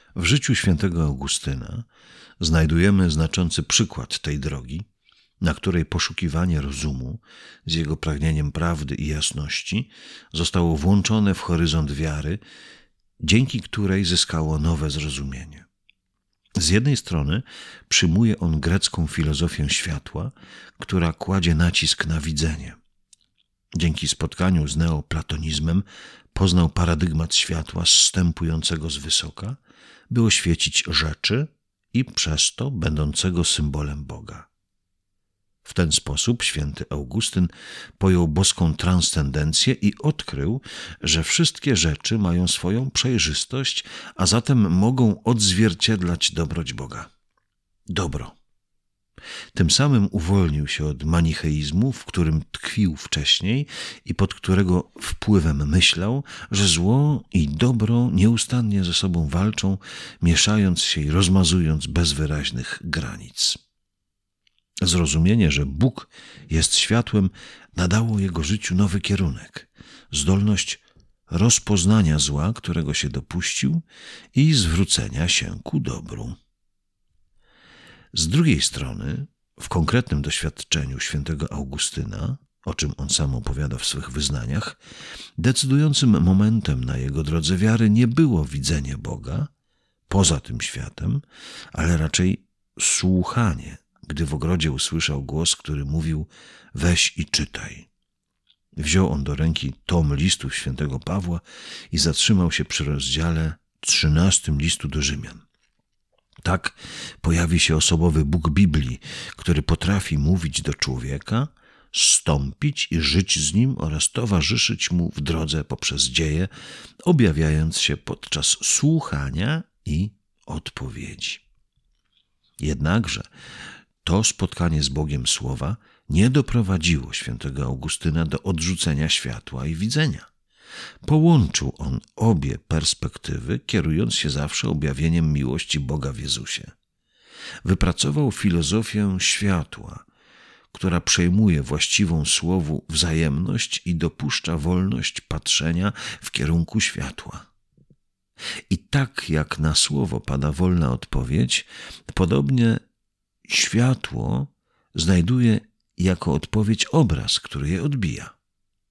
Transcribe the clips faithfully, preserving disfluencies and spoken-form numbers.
W życiu świętego Augustyna znajdujemy znaczący przykład tej drogi, na której poszukiwanie rozumu z jego pragnieniem prawdy i jasności zostało włączone w horyzont wiary, dzięki której zyskało nowe zrozumienie. Z jednej strony przyjmuje on grecką filozofię światła, która kładzie nacisk na widzenie. Dzięki spotkaniu z neoplatonizmem poznał paradygmat światła zstępującego z wysoka, by oświecić rzeczy i przez to będącego symbolem Boga. W ten sposób święty Augustyn pojął boską transcendencję i odkrył, że wszystkie rzeczy mają swoją przejrzystość, a zatem mogą odzwierciedlać dobroć Boga. Dobro. Tym samym uwolnił się od manicheizmu, w którym tkwił wcześniej i pod którego wpływem myślał, że zło i dobro nieustannie ze sobą walczą, mieszając się i rozmazując bez wyraźnych granic. Zrozumienie, że Bóg jest światłem, nadało jego życiu nowy kierunek, zdolność rozpoznania zła, którego się dopuścił, i zwrócenia się ku dobru. Z drugiej strony, w konkretnym doświadczeniu świętego Augustyna, o czym on sam opowiada w swych wyznaniach, decydującym momentem na jego drodze wiary nie było widzenie Boga poza tym światem, ale raczej słuchanie, gdy w ogrodzie usłyszał głos, który mówił: weź i czytaj. Wziął on do ręki tom listów świętego Pawła i zatrzymał się przy rozdziale trzynastym listu do Rzymian. Tak pojawi się osobowy Bóg Biblii, który potrafi mówić do człowieka, zstąpić i żyć z nim oraz towarzyszyć mu w drodze poprzez dzieje, objawiając się podczas słuchania i odpowiedzi. Jednakże to spotkanie z Bogiem Słowa nie doprowadziło świętego Augustyna do odrzucenia światła i widzenia. Połączył on obie perspektywy, kierując się zawsze objawieniem miłości Boga w Jezusie. Wypracował filozofię światła, która przejmuje właściwą słowu wzajemność i dopuszcza wolność patrzenia w kierunku światła. I tak jak na słowo pada wolna odpowiedź, podobnie światło znajduje jako odpowiedź obraz, który je odbija.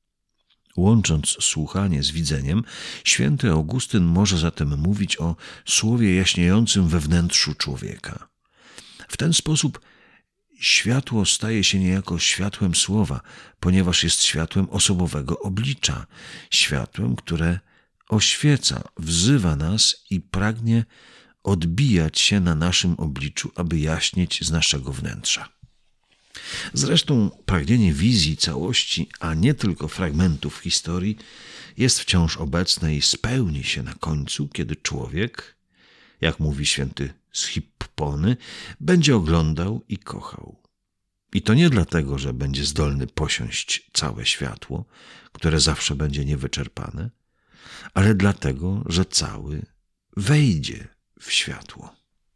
Łącząc słuchanie z widzeniem, święty Augustyn może zatem mówić o słowie jaśniejącym we wnętrzu człowieka. W ten sposób światło staje się niejako światłem słowa, ponieważ jest światłem osobowego oblicza, światłem, które oświeca, wzywa nas i pragnie odbijać się na naszym obliczu, aby jaśnieć z naszego wnętrza. Zresztą pragnienie wizji całości, a nie tylko fragmentów historii, jest wciąż obecne i spełni się na końcu, kiedy człowiek, jak mówi święty Schippony, będzie oglądał i kochał. I to nie dlatego, że będzie zdolny posiąść całe światło, które zawsze będzie niewyczerpane, ale dlatego, że cały wejdzie w światło.